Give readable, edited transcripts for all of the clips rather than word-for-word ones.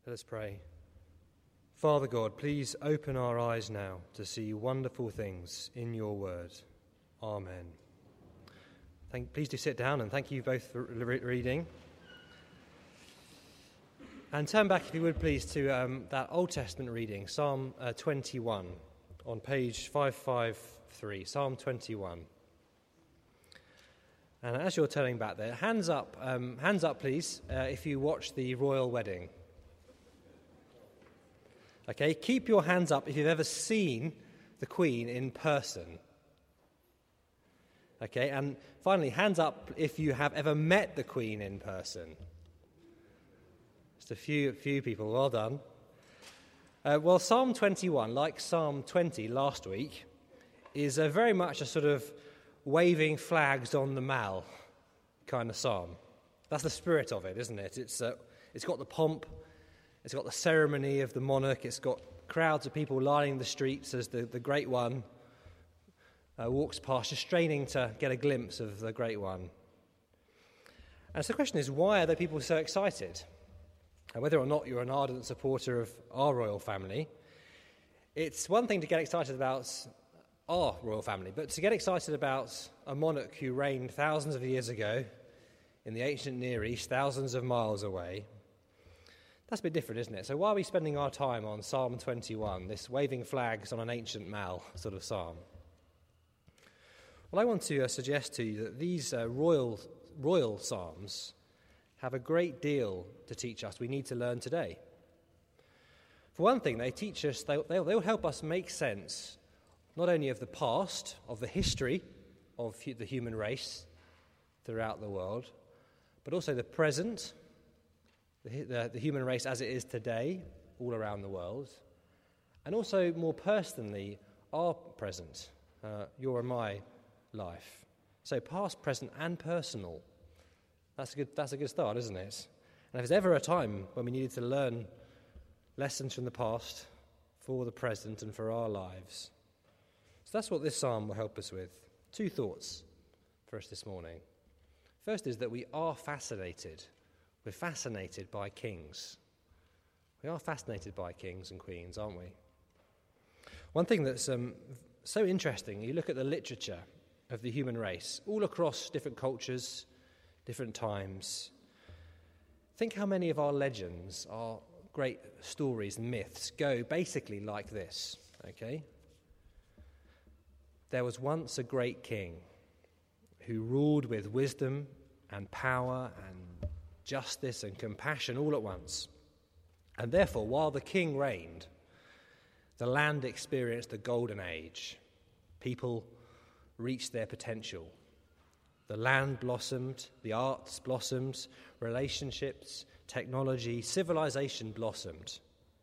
Let us pray. Father God, please open our eyes now to see wonderful things in your word. Amen. Please do sit down, and thank you both for reading. And turn back, if you would please, to that Old Testament reading, Psalm 21, on page 553, Psalm 21. And as you're turning back there, hands up please, if you watch the royal wedding. Okay, keep your hands up if you've ever seen the Queen in person. Okay, and finally, hands up if you have ever met the Queen in person. Just a few people, well done. Well, Psalm 21, like Psalm 20 last week, is very much a sort of waving flags on the mall kind of psalm. That's the spirit of it, isn't it? It's got the pomp. It's got the ceremony of the monarch. It's got crowds of people lining the streets as the Great One walks past, just straining to get a glimpse of the Great One. And so the question is, why are the people so excited? And whether or not you're an ardent supporter of our royal family, it's one thing to get excited about our royal family, but to get excited about a monarch who reigned thousands of years ago in the ancient Near East, thousands of miles away, that's a bit different, isn't it? So why are we spending our time on Psalm 21, this waving flags on an ancient mall sort of psalm? Well, I want to suggest to you that these royal psalms have a great deal to teach us we need to learn today. For one thing, they teach us, they'll help us make sense not only of the past, of the history of the human race throughout the world, but also the present, the human race as it is today, all around the world, and also more personally, our present, your and my life. So past, present, and personal. That's a good start, isn't it? And if there's ever a time when we needed to learn lessons from the past for the present and for our lives, so that's what this psalm will help us with. Two thoughts for us this morning. First is that we are fascinated. We're fascinated by kings. We are fascinated by kings and queens, aren't we? One thing that's so interesting, you look at the literature of the human race, all across different cultures, different times. Think how many of our legends, our great stories and myths go basically like this, okay? There was once a great king who ruled with wisdom and power and justice and compassion all at once. And therefore, while the king reigned, the land experienced a golden age. People reached their potential. The land blossomed, the arts blossomed, relationships, technology, civilization blossomed.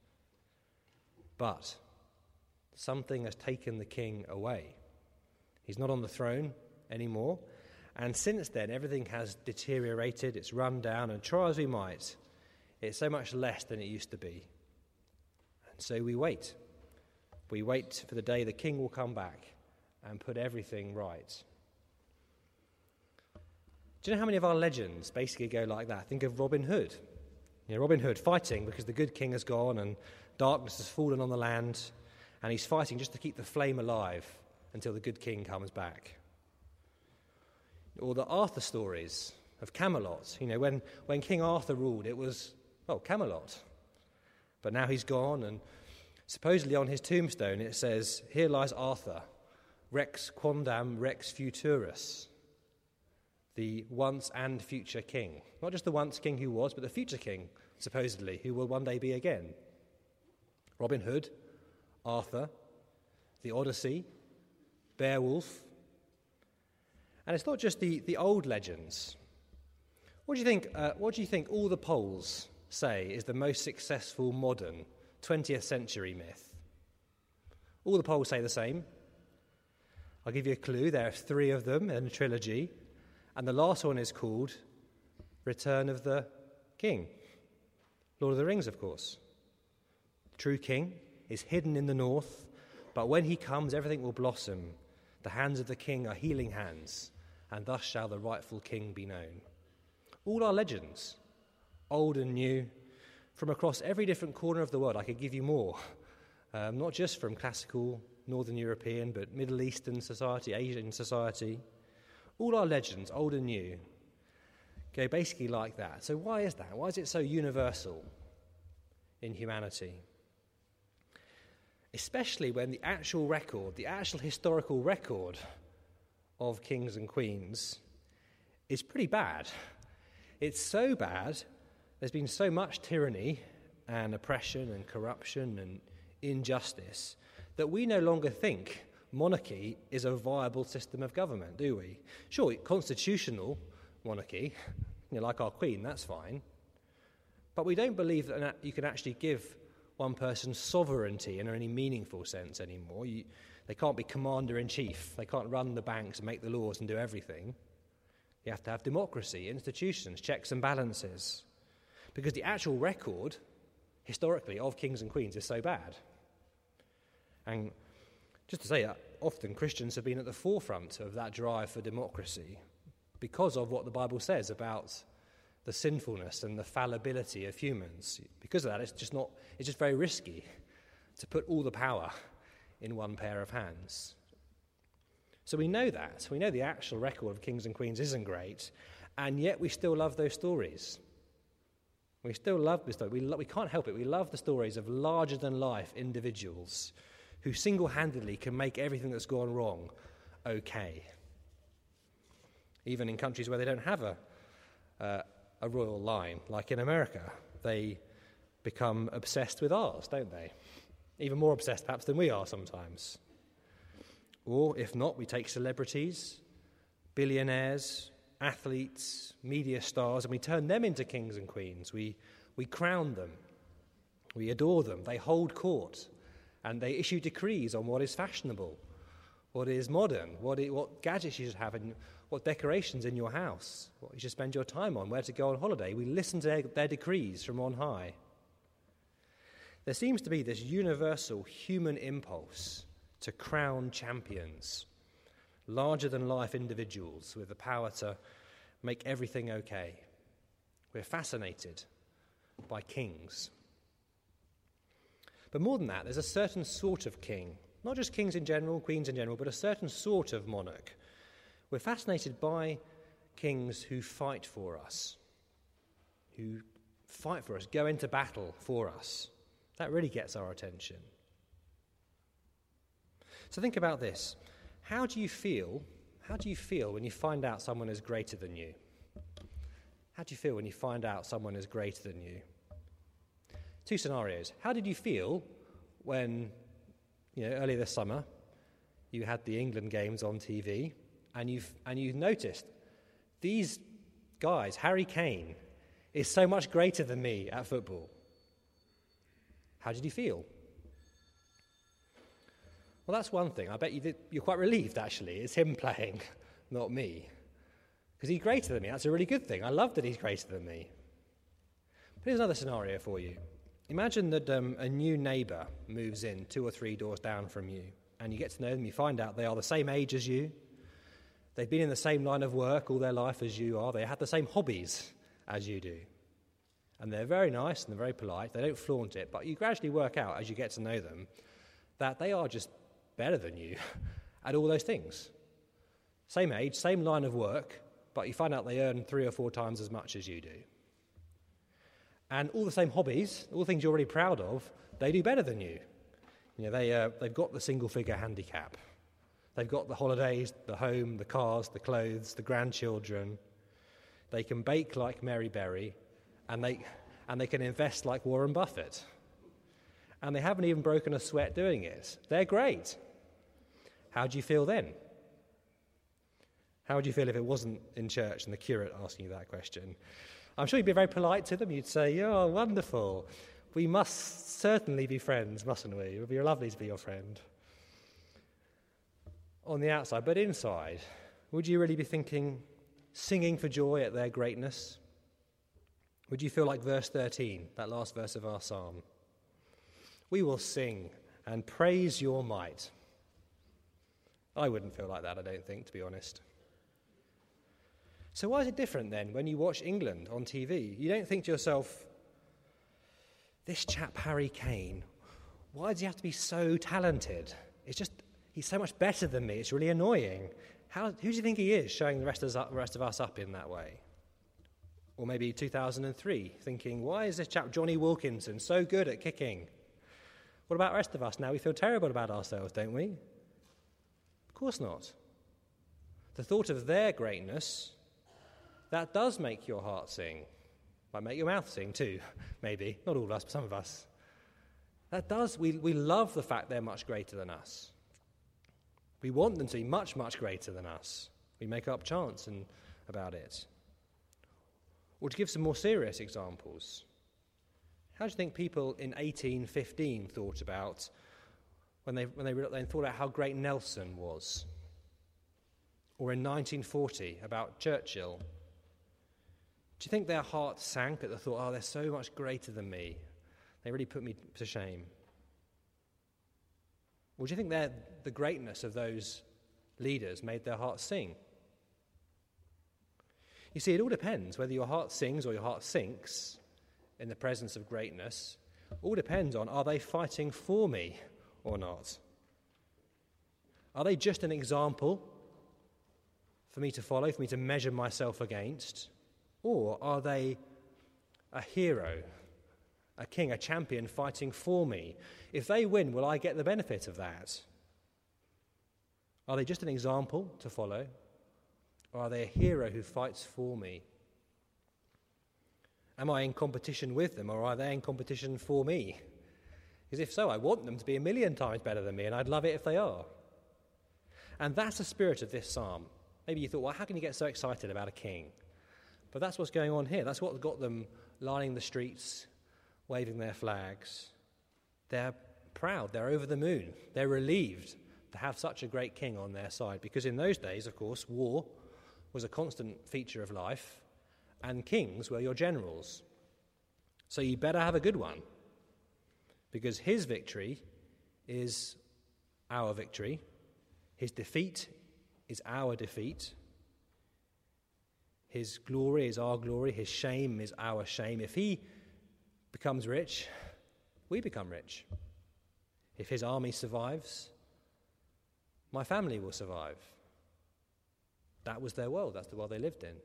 But something has taken the king away. He's not on the throne anymore. And since then, everything has deteriorated, it's run down, and try as we might, it's so much less than it used to be. And so we wait. We wait for the day the king will come back and put everything right. Do you know how many of our legends basically go like that? Think of Robin Hood. Robin Hood fighting because the good king has gone and darkness has fallen on the land, and he's fighting just to keep the flame alive until the good king comes back. Or the Arthur stories of Camelot. When King Arthur ruled, it was, Camelot. But now he's gone, and supposedly on his tombstone it says, "Here lies Arthur, Rex Quondam Rex Futurus," the once and future king. Not just the once king who was, but the future king, supposedly, who will one day be again. Robin Hood, Arthur, the Odyssey, Beowulf. And it's not just the old legends. What do you think all the polls say is the most successful modern 20th century myth? All the polls say the same. I'll give you a clue. There are 3 of them in a trilogy. And the last one is called Return of the King. Lord of the Rings, of course. The true king is hidden in the north, but when he comes, everything will blossom. The hands of the king are healing hands, and thus shall the rightful king be known. All our legends, old and new, from across every different corner of the world. I could give you more, not just from classical Northern European, but Middle Eastern society, Asian society. All our legends, old and new, go basically like that. So why is that? Why is it so universal in humanity? Especially when the actual historical record of kings and queens is pretty bad. It's so bad, there's been so much tyranny and oppression and corruption and injustice that we no longer think monarchy is a viable system of government, do we? Sure, constitutional monarchy, like our Queen, that's fine. But we don't believe that you can actually give one person sovereignty in any meaningful sense anymore. They can't be commander-in-chief. They can't run the banks and make the laws and do everything. You have to have democracy, institutions, checks and balances. Because the actual record, historically, of kings and queens is so bad. And just to say that, often Christians have been at the forefront of that drive for democracy because of what the Bible says about the sinfulness and the fallibility of humans. Because of that, it's just very risky to put all the power in one pair of hands. So we know that. We know the actual record of kings and queens isn't great, and yet we still love those stories. We still love the story. We can't help it. We love the stories of larger-than-life individuals who single-handedly can make everything that's gone wrong okay. Even in countries where they don't have a royal line, like in America, they become obsessed with ours, don't they? Even more obsessed, perhaps, than we are sometimes. Or, if not, we take celebrities, billionaires, athletes, media stars, and we turn them into kings and queens. We crown them. We adore them. They hold court, and they issue decrees on what is fashionable, what is modern, what gadgets you should have, and what decorations in your house, what you should spend your time on, where to go on holiday. We listen to their decrees from on high. There seems to be this universal human impulse to crown champions, larger-than-life individuals with the power to make everything okay. We're fascinated by kings. But more than that, there's a certain sort of king, not just kings in general, queens in general, but a certain sort of monarch. We're fascinated by kings who fight for us, go into battle for us. That really gets our attention. So think about this. How do you feel when you find out someone is greater than you? How do you feel when you find out someone is greater than you? Two scenarios. How did you feel when, earlier this summer, you had the England games on TV, and you noticed these guys, Harry Kane, is so much greater than me at football? How did you feel? Well, that's one thing. I bet you're quite relieved, actually. It's him playing, not me. Because he's greater than me. That's a really good thing. I love that he's greater than me. But here's another scenario for you. Imagine that a new neighbour moves in 2 or 3 doors down from you, and you get to know them. You find out they are the same age as you. They've been in the same line of work all their life as you are. They have the same hobbies as you do. And they're very nice and they're very polite. They don't flaunt it, but you gradually work out as you get to know them that they are just better than you at all those things. Same age, same line of work, but you find out they earn 3 or 4 times as much as you do. And all the same hobbies, all the things you're really proud of, they do better than you. They've got the single-figure handicap. They've got the holidays, the home, the cars, the clothes, the grandchildren. They can bake like Mary Berry, and they can invest like Warren Buffett. And they haven't even broken a sweat doing it. They're great. How do you feel then? How would you feel if it wasn't in church and the curate asking you that question? I'm sure you'd be very polite to them. You'd say, "Oh, wonderful. We must certainly be friends, mustn't we? It would be lovely to be your friend." On the outside, but inside, would you really be singing for joy at their greatness? Would you feel like verse 13, that last verse of our psalm? We will sing and praise your might. I wouldn't feel like that, I don't think, to be honest. So why is it different then when you watch England on TV? You don't think to yourself, this chap Harry Kane, why does he have to be so talented? He's so much better than me. It's really annoying. Who do you think he is, showing the rest of us up in that way? Or maybe 2003, thinking, why is this chap Johnny Wilkinson so good at kicking? What about the rest of us now? We feel terrible about ourselves, don't we? Of course not. The thought of their greatness, that does make your heart sing. Might make your mouth sing too, maybe. Not all of us, but some of us. That does. We love the fact they're much greater than us. We want them to be much, much greater than us. We make up chants about it. Or to give some more serious examples, how do you think people in 1815 thought about when they thought about how great Nelson was? Or in 1940 about Churchill? Do you think their hearts sank at the thought, they're so much greater than me? They really put me to shame. Or do you think the greatness of those leaders made their hearts sing? You see, it all depends whether your heart sings or your heart sinks in the presence of greatness. All depends on, are they fighting for me or not? Are they just an example for me to follow, for me to measure myself against? Or are they a hero, a king, a champion fighting for me? If they win, will I get the benefit of that? Are they just an example to follow? Or are they a hero who fights for me? Am I in competition with them, or are they in competition for me? Because if so, I want them to be 1,000,000 times better than me, and I'd love it if they are. And that's the spirit of this psalm. Maybe you thought, well, how can you get so excited about a king? But that's what's going on here. That's what got them lining the streets, waving their flags. They're proud. They're over the moon. They're relieved to have such a great king on their side. Because in those days, of course, war was a constant feature of life, and kings were your generals. So you better have a good one, because his victory is our victory. His defeat is our defeat. His glory is our glory. His shame is our shame. If he becomes rich, we become rich. If his army survives, my family will survive. That was their world. That's the world they lived in.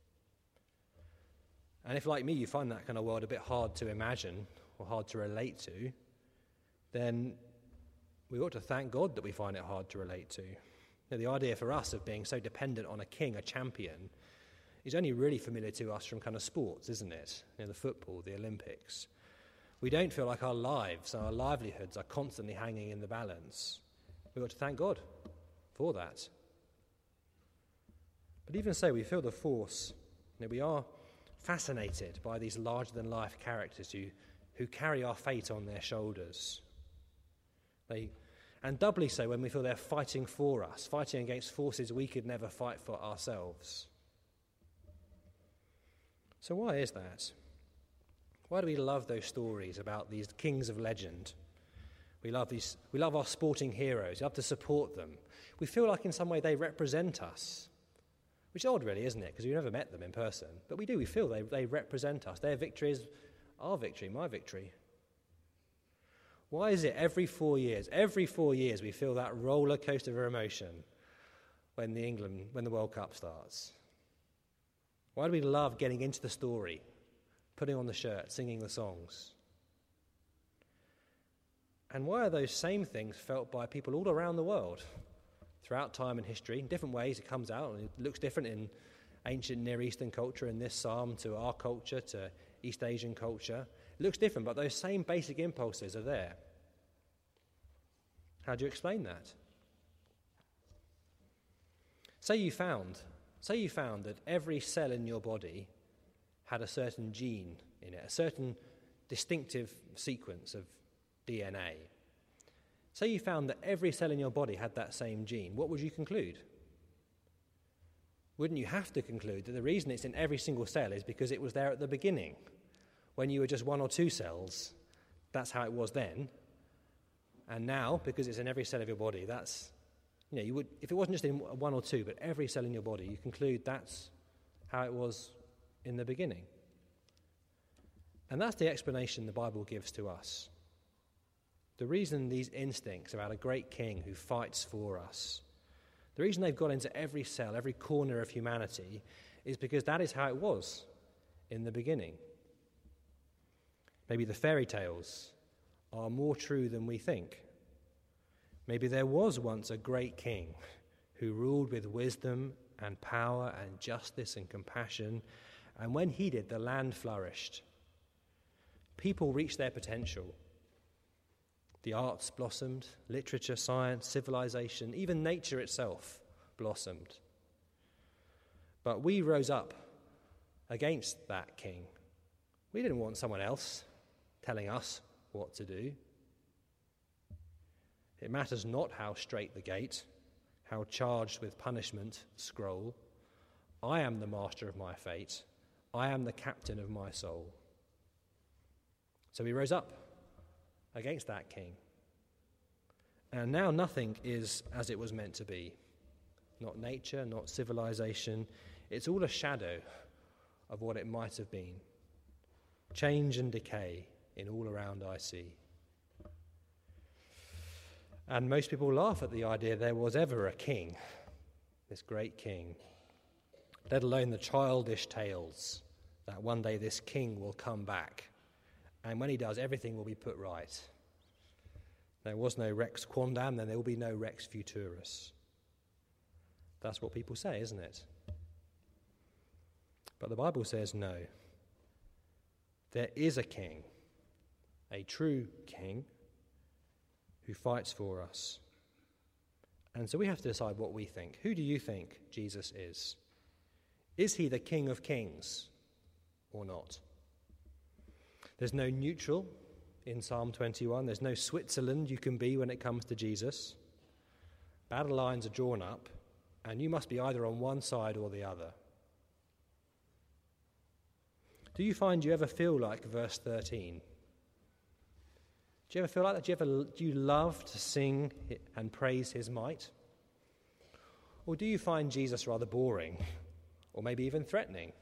And if, like me, you find that kind of world a bit hard to imagine or hard to relate to, then we ought to thank God that we find it hard to relate to. The idea for us of being so dependent on a king, a champion, is only really familiar to us from kind of sports, isn't it? The football, the Olympics. We don't feel like our lives, our livelihoods are constantly hanging in the balance. We ought to thank God for that. But even so, we feel the force. We are fascinated by these larger-than-life characters who carry our fate on their shoulders. And doubly so when we feel they're fighting for us, fighting against forces we could never fight for ourselves. So why is that? Why do we love those stories about these kings of legend? We love our sporting heroes. We love to support them. We feel like in some way they represent us. Which is odd, really, isn't it? Because we've never met them in person. But we do. We feel they represent us. Their victory is our victory, my victory. Why is it every 4 years we feel that roller coaster of emotion when the World Cup starts? Why do we love getting into the story, putting on the shirt, singing the songs? And why are those same things felt by people all around the world? Throughout time and history, in different ways it comes out, and it looks different in ancient Near Eastern culture in this psalm to our culture, to East Asian culture. It looks different, but those same basic impulses are there. How do you explain that? Say you found that every cell in your body had a certain gene in it, a certain distinctive sequence of DNA. Say you found that every cell in your body had that same gene. What would you conclude? Wouldn't you have to conclude that the reason it's in every single cell is because it was there at the beginning, when you were just 1 or 2 cells? That's how it was then. And now, because it's in every cell of your body, that's, you would, if it wasn't just in 1 or 2, but every cell in your body, you conclude that's how it was in the beginning. And that's the explanation the Bible gives to us. The reason these instincts about a great king who fights for us, the reason they've got into every cell, every corner of humanity, is because that is how it was in the beginning. Maybe the fairy tales are more true than we think. Maybe there was once a great king who ruled with wisdom and power and justice and compassion, and when he did, the land flourished. People reached their potential. The arts blossomed, literature, science, civilization, even nature itself blossomed. But we rose up against that king. We didn't want someone else telling us what to do. It matters not how straight the gate, how charged with punishment the scroll. I am the master of my fate. I am the captain of my soul. So we rose up against that king. And now nothing is as it was meant to be. Not nature, not civilization. It's all a shadow of what it might have been. Change and decay in all around I see. And most people laugh at the idea there was ever a king, this great king, let alone the childish tales that one day this king will come back. And when he does, everything will be put right. There was no Rex Quandam, then there will be no Rex Futurus. That's what people say, isn't it? But the Bible says no. There is a king, a true king, who fights for us. And so we have to decide what we think. Who do you think Jesus is? Is he the King of Kings or not? There's no neutral in Psalm 21. There's no Switzerland you can be when it comes to Jesus. Battle lines are drawn up, and you must be either on one side or the other. Do you find you ever feel like verse 13? Do you ever feel like that? Do you love to sing and praise his might? Or do you find Jesus rather boring, or maybe even threatening?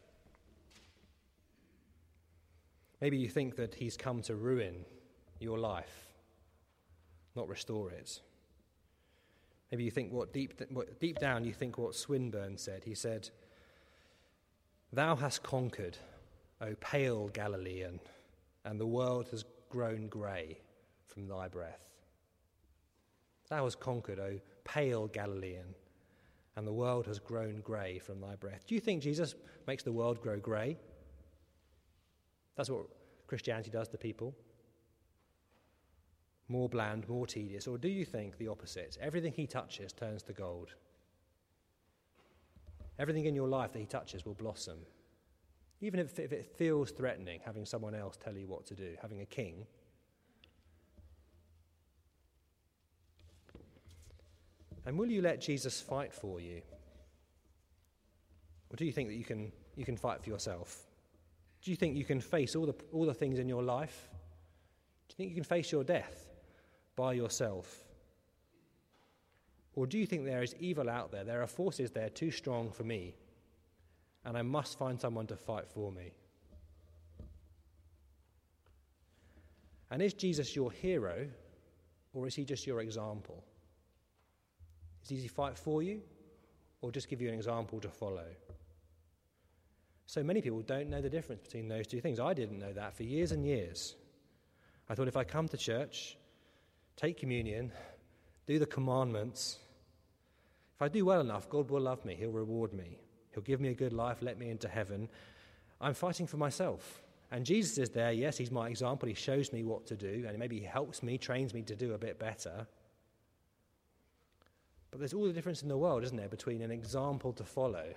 Maybe you think that he's come to ruin your life, not restore it. Maybe you think deep down you think what Swinburne said. He said, "Thou hast conquered, O pale Galilean, and the world has grown grey from thy breath." Thou hast conquered, O pale Galilean, and the world has grown grey from thy breath. Do you think Jesus makes the world grow grey? That's what Christianity does to people. More bland, more tedious. Or do you think the opposite? Everything he touches turns to gold. Everything in your life that he touches will blossom. Even if it feels threatening, having someone else tell you what to do, having a king. And will you let Jesus fight for you? Or do you think that you can fight for yourself? Do you think you can face all the things in your life? Do you think you can face your death by yourself? Or do you think there is evil out there? There are forces there too strong for me, and I must find someone to fight for me. And is Jesus your hero, or is he just your example? Does he fight for you, or just give you an example to follow? So many people don't know the difference between those two things. I didn't know that for years and years. I thought if I come to church, take communion, do the commandments, if I do well enough, God will love me, he'll reward me. He'll give me a good life, let me into heaven. I'm fighting for myself. And Jesus is there, yes, he's my example, he shows me what to do, and maybe he helps me, trains me to do a bit better. But there's all the difference in the world, isn't there, between an example to follow.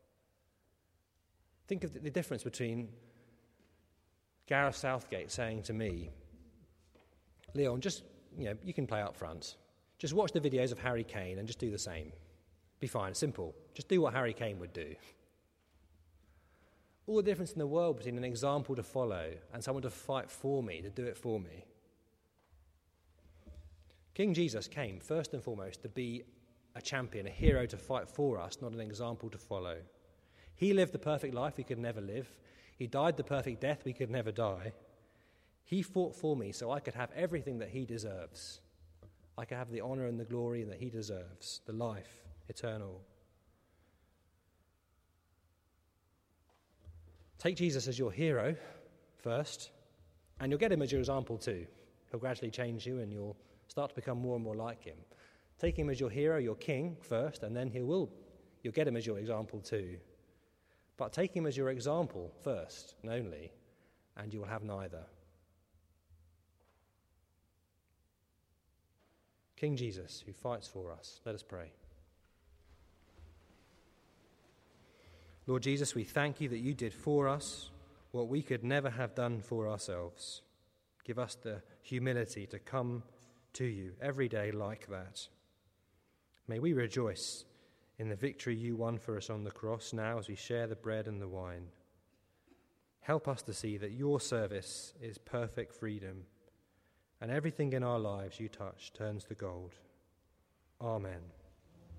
Think of the difference between Gareth Southgate saying to me, "Leon, just, you can play up front. Just watch the videos of Harry Kane and just do the same. Be fine, simple. Just do what Harry Kane would do." All the difference in the world between an example to follow and someone to fight for me, to do it for me. King Jesus came, first and foremost, to be a champion, a hero to fight for us, not an example to follow. He lived the perfect life we could never live. He died the perfect death we could never die. He fought for me so I could have everything that he deserves. I could have the honor and the glory that he deserves, the life eternal. Take Jesus as your hero first, and you'll get him as your example too. He'll gradually change you and you'll start to become more and more like him. Take him as your hero, your king first, and then you'll get him as your example too. But take him as your example first and only, and you will have neither. King Jesus, who fights for us, let us pray. Lord Jesus, we thank you that you did for us what we could never have done for ourselves. Give us the humility to come to you every day like that. May we rejoice in the victory you won for us on the cross now as we share the bread and the wine. Help us to see that your service is perfect freedom, and everything in our lives you touch turns to gold. Amen.